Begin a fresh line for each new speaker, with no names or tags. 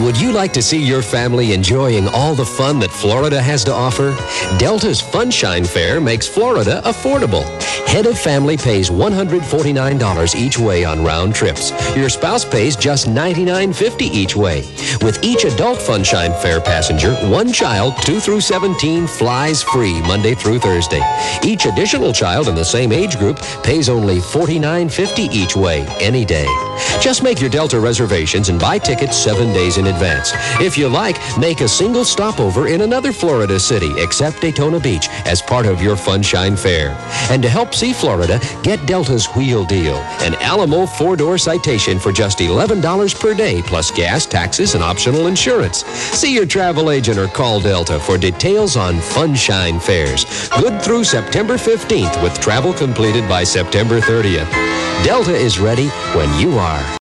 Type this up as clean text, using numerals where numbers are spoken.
Would you like to see your family enjoying all the fun that Florida has to offer? Delta's Funshine Fair makes Florida affordable. Head of family pays $149 each way on round trips. Your spouse pays just $99.50 each way. With each adult Funshine Fair passenger, one child, 2 through 17, flies free Monday through Thursday. Each additional child in the same age group pays only $49.50 each way, any day. Just make your Delta reservations and buy tickets 7 days in advance. If you like, make a single stopover in another Florida city except Daytona Beach as part of your Funshine Fair. And to help see Florida, get Delta's Wheel Deal, an Alamo 4-door citation for just $11 per day, plus gas, taxes, and optional insurance. See your travel agent or call Delta for details on Funshine Fairs. Good through September 15th with travel completed by September 30th. Delta is ready when you are.